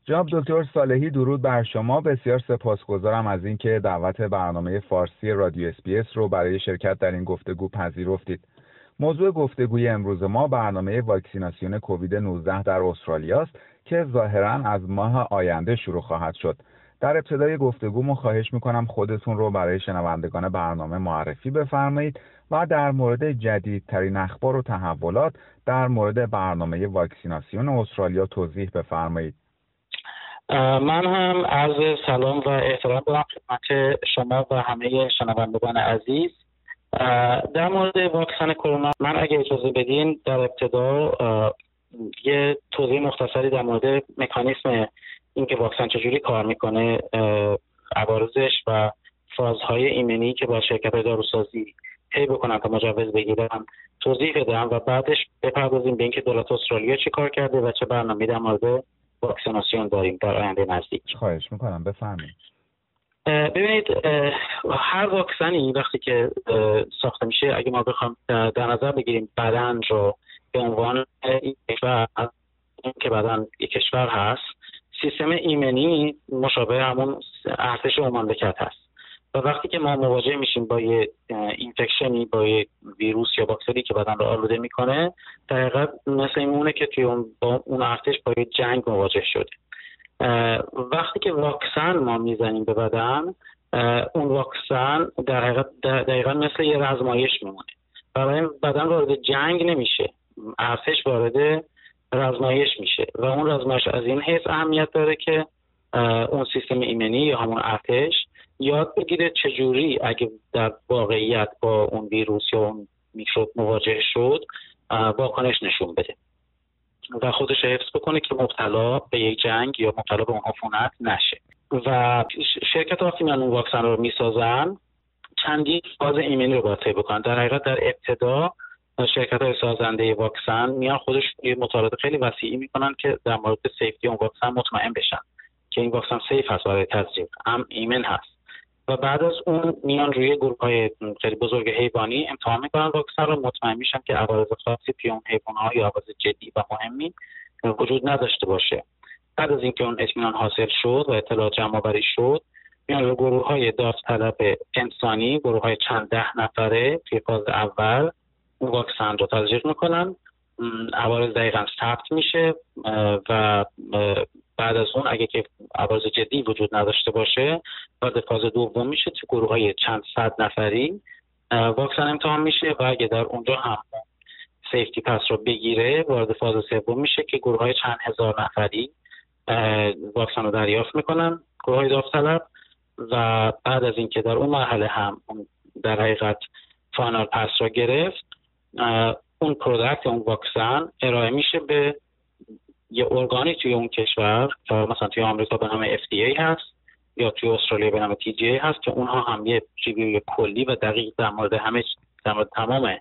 جناب دکتر صالحی، درود بر شما. بسیار سپاسگزارم از اینکه دعوت برنامه فارسی رادیو SBS رو برای شرکت در این گفتگو پذیرفتید. موضوع گفتگوی امروز ما برنامه واکسیناسیون کووید 19 در استرالیا است که ظاهراً از ماه آینده شروع خواهد شد. در ابتدای گفتگومو خواهش میکنم خودتون رو برای شنوندگان برنامه معرفی بفرمایید و در مورد جدیدترین اخبار و تحولات در مورد برنامه واکسیناسیون استرالیا توضیح بفرمایید. من هم عرض سلام و احترام دارم خدمت شما و همه شنوندگان عزیز. در مورد واکسن کرونا من اگه اجازه بدین در ابتدا یه توضیح مختصری در مورد مکانیسم اینکه واکسن چجوری کار میکنه، عوارضش و فازهای ایمنی که با شرکت داروسازی طی بکنن تا مجوز بگیرن توضیح بدم و بعدش بپردازیم به اینکه دولت استرالیا چه کار کرده و چه برنامه‌ای در مورد واکسیناسیون داریم در آینده نزدیک. خواهش میکنم بفرمایید. ببینید، هر واکسنی وقتی که ساخته میشه، اگه ما بخوام در نظر بگیریم بدن رو به عنوان یک کشور که بدن یک کشور هست، سیستم ایمنی مشابه همون ارتش اون مملکت هست و وقتی که ما مواجه میشیم با یه اینفکشنی، با یه ویروس یا باکتری که بدن رو آلوده میکنه، در حقیقت مثل اینونه که توی اون ارتش با یه جنگ مواجه شده. وقتی که واکسن ما میزنیم به بدن، اون واکسن در حقیقت دقیقا مثل یه رزمایش میمونه. برای بدن وارد جنگ نمیشه، ارتش وارد رزمایش میشه و اون رزمایش از این حیث اهمیت داره که اون سیستم ایمنی یا همون ارتش یاد بگیره چجوری اگه در واقعیت با اون ویروس یا اون میکروب مواجه شد واکنش نشون بده و خودش حفظ بکنه که مبتلا به یک جنگ یا مبتلا به اون عفونت نشه. و شرکت ها که اون واکسن رو میسازن چندین فاز ایمنی رو باید طی بکنن. در حقیقت در ابتدا شرکت های سازنده واکسن میان خودش یه مطالعات خیلی وسیعی میکنن که در مورد سیفتی اون واکسن مطمئن بشن که این واکسن سیف هست برای تزریق، ایمن هست. و بعد از اون میان روی گروه‌های خیلی بزرگ حیوانی امتحان میکنن واکسن رو، مطمئن میشن که عوارض خاصی توی اون حیوان‌ها یا عوارض جدی و مهمی وجود نداشته باشه. بعد از اینکه اون اطمینان حاصل شد و اطلاعات جمع‌آوری شد، میان روی گروه‌های داوطلب انسانی، گروه‌های چند ده نفره توی فاز اول اون واکسن رو تزریق میکنن. عوارض دقیقاً ثبت میشه و بعد از اون اگه که عوارض جدی وجود نداشته باشه وارد فاز دوم میشه. تو گروه‌های چند صد نفری واکسن امتحان میشه و اگه در اونجا هم سیفتی پس رو بگیره وارد فاز سوم میشه که گروه‌های چند هزار نفری واکسن رو دریافت میکنن، گروه‌های داوطلب. و بعد از اینکه در اون مرحله هم در حقیقت فاینال پس رو گرفت، اون پروداکت، اون واکسن ارائه میشه به یه ارگانی توی اون کشور که مثلا توی آمریکا به نام FDA هست یا توی استرالیا به نام TGA هست که اونها هم یه ریویو کلی و دقیق در مورد تمام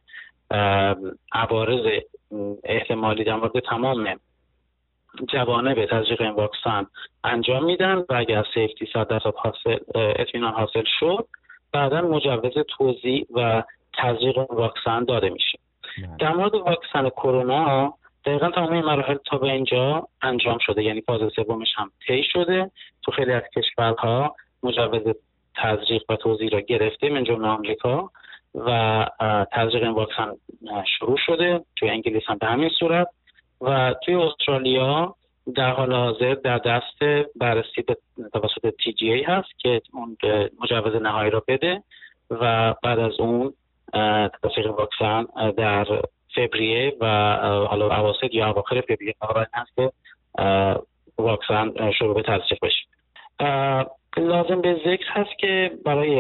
عوارض احتمالی، در مورد تمام جوانب تزریق این واکسن انجام میدن و اگر از سیفتی 100% اطمینان حاصل شد، بعدا مجوز توزیع و تزریق واکسن داده میشه. در مورد واکسن کرونا دقیقاً تمام این مراحل تا به اینجا انجام شده، یعنی فاز سومش هم طی شده. تو خیلی از کشورها مجوز تزریق و توزیع را گرفته، من جمله آمریکا، و تزریق این واکسن شروع شده. توی انگلیس هم به همین صورت و توی استرالیا در حال حاضر در دست بررسی به توسط TGA هست که اون مجوز نهایی را بده و بعد از اون تزریق واکسن در فوریه و حالا اواسط یا اواخر فوریه قرار هست که واکسن شروع به تزریق بشه. لازم به ذکر هست که برای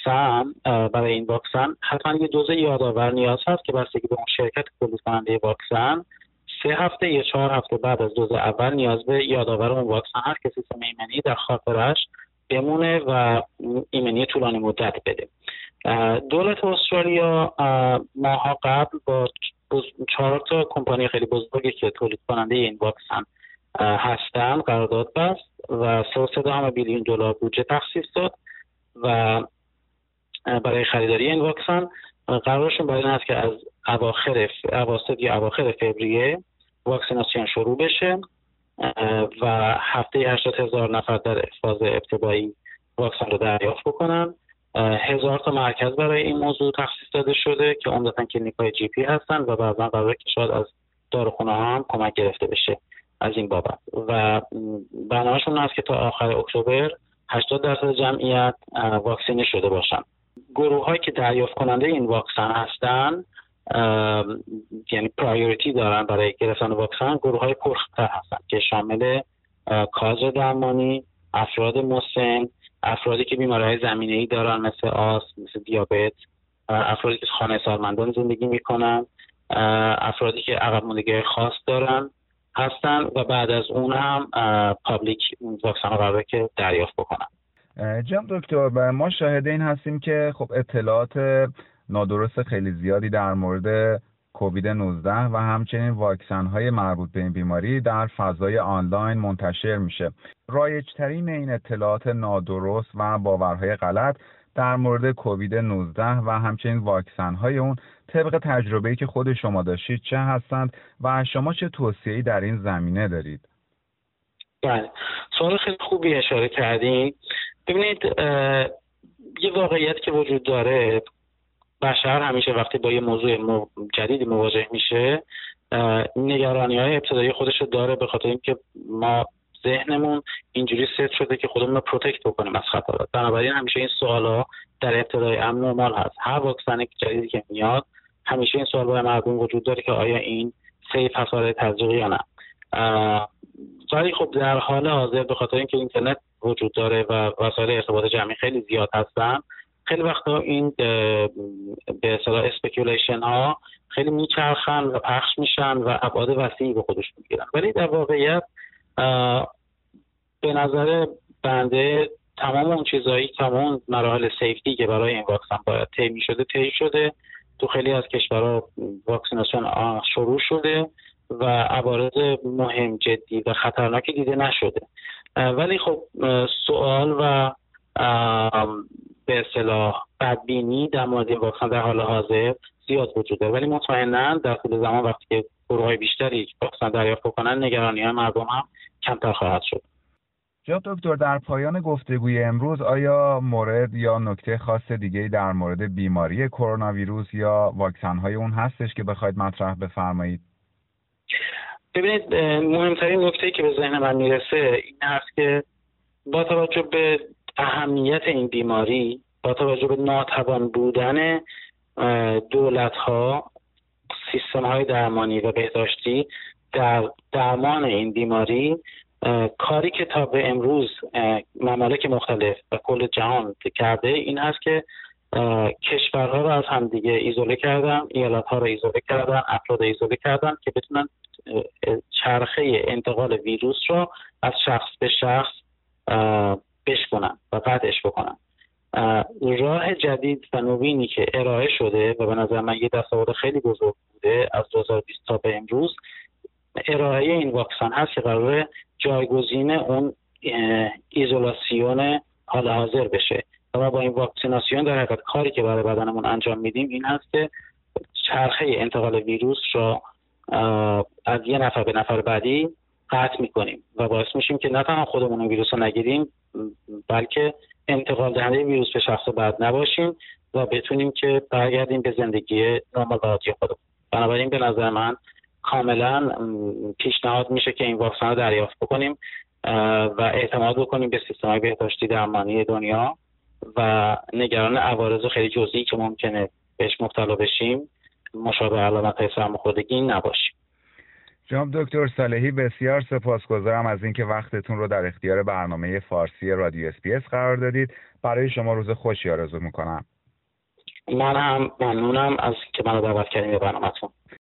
این واکسن حتما یه دوز یادآور نیاز هست که بستگی به اون شرکت تولید کننده واکسن 3 هفته یا 4 هفته بعد از دوز اول نیاز به یادآور اون واکسن هست که سیستم ایمنی در خاطرش بمونه و ایمنی طولانی مدت بده. دولت استرالیا ماها قبل با 4 تا کمپانی خیلی بزرگی که تولید کننده این واکسن هستن قرارداد بست و 3.3 بیلیون دلار بودجه تخصیص داد و برای خریداری این واکسن قرارشون برای این است که از اواسط یا اواخر فوریه واکسیناسیون شروع بشه و هفته 80,000 نفر در فاز ابتدایی واکسن رو دریافت بکنن. 1000 تا مرکز برای این موضوع تخصیص داده شده که عمدتاً کلینیک‌های جی پی هستن و بعضاً قراره که شاید از داروخونه ها هم کمک گرفته بشه از این بابت. و برنامه‌شون هست که تا آخر اکتبر 80% جمعیت واکسینه شده باشن. گروه‌هایی که دریافت کننده این واکسن هستن، یعنی پرایوریتی دارن برای گرفتن واکسن، گروه‌های پرخطر هستن که شامل کادر درمانی، افراد مسن، افرادی که بیماری‌های زمینه‌ای دارن مثل آسم، مثل دیابت، افرادی که خانه سالمندان زندگی میکنن، افرادی که عقب ماندگی خاص دارن هستن و بعد از اون هم پابلیک واکسن رو قراره که دریافت بکنن. جناب دکتر، ما شاهد این هستیم که خب اطلاعات نادرست خیلی زیادی در مورد کووید 19 و همچنین واکسن های مربوط به این بیماری در فضای آنلاین منتشر میشه. رایج‌ترین این اطلاعات نادرست و باورهای غلط در مورد کووید 19 و همچنین واکسن های اون طبق تجربه‌ای که خود شما داشتید چه هستند و شما چه توصیه‌ای در این زمینه دارید؟ بله، سوال خیلی خوبی اشاره کردین. ببینید، یه واقعیت که وجود داره، بشر همیشه وقتی با یه موضوع جدیدی مواجه میشه نگرانی‌های ابتدایی خودش رو داره، به خاطر اینکه ما ذهنمون اینجوری ست شده که خودمون رو پروتکت بکنیم از خطرات. بنابراین همیشه این سوالا در ابتدای امر نرمال هست. هر واکسن جدیدی که میاد همیشه این سوال برای مردم وجود داره که آیا این سیف هست برای تزریق یا نه. ولی خب در حال حاضر به خاطر اینکه اینترنت وجود داره و وسایل ارتباط جمعی خیلی زیاد هستن، خیلی وقتا این به اصطلاح اسپیکولیشن ها خیلی میچرخن و پخش میشن و ابعاد وسیعی به خودش میگیرن. ولی در واقعیت به نظر بنده تمام اون چیزایی، تمام مراحل سیفتی که برای این واکسن باید طی شده. تو خیلی از کشورها واکسیناسیون شروع شده و عوارض مهم، جدی و خطرناکی دیده نشده. ولی خب سوال و به اصطلاح بدبینی در مورد این واکسن در حال حاضر زیاد وجود داره، ولی مطمئنا در طول زمان وقتی که گروه‌های بیشتری واکسن دریافت کنن نگرانی‌های مردم هم کمتر خواهد شد. جناب دکتر، در پایان گفتگوی امروز آیا مورد یا نکته خاص دیگه‌ای در مورد بیماری کرونا ویروس یا واکسن‌های اون هستش که بخواید مطرح بفرمایید؟ ببینید، مهمترین نکته‌ای که به ذهن من میرسه این هست که با توجه به اهمیت این بیماری، با توجه به ناتوان بودن دولت‌ها، سیستم‌های درمانی و بهداشتی در درمان این بیماری، کاری که تا به امروز ممالک مختلف و کل جهان کرده این هست که کشورها رو از همدیگه ایزوله کردن، ایالت‌ها رو ایزوله کردن، افراد ایزوله کردن که بتونن چرخه انتقال ویروس رو از شخص به شخص بشکنن و قطعش بکنن. راه جدید و نوینی که ارائه شده و به نظر من یه دستاورد خیلی بزرگ بوده از 2020 تا به امروز، ارائه این واکسن هست که قراره جایگزین اون ایزولاسیون حال حاضر بشه. و ما با این واکسیناسیون در حقیقت کاری که برای بدنمون انجام میدیم این هست که چرخه انتقال ویروس رو از یه نفر به نفر بعدی قطع میکنیم و باعث میشیم که نه تنها خودمون ویروس رو نگیریم، بلکه انتقال دهنده ویروس به شخص بعد نباشیم و بتونیم که برگردیم به زندگی نرمال و عادی خودمون. بنابراین به نظر من کاملا پیشنهاد میشه که این واکسن رو دریافت بکنیم و اعتماد بکنیم به سیستم‌های بهداشتی درمانی دنیا و نگران عوارض خیلی جزئی که ممکنه بهش مبتلا بشیم مشابه علامت‌های سرماخوردگی نباشیم. جناب دکتر صالحی، بسیار سپاسگزارم از اینکه وقتتون رو در اختیار برنامه فارسی رادیو اس‌بی‌اس قرار دادید. برای شما روز خوشی آرزو میکنم. من هم ممنونم از که منو دعوت کردین به برنامه‌تون.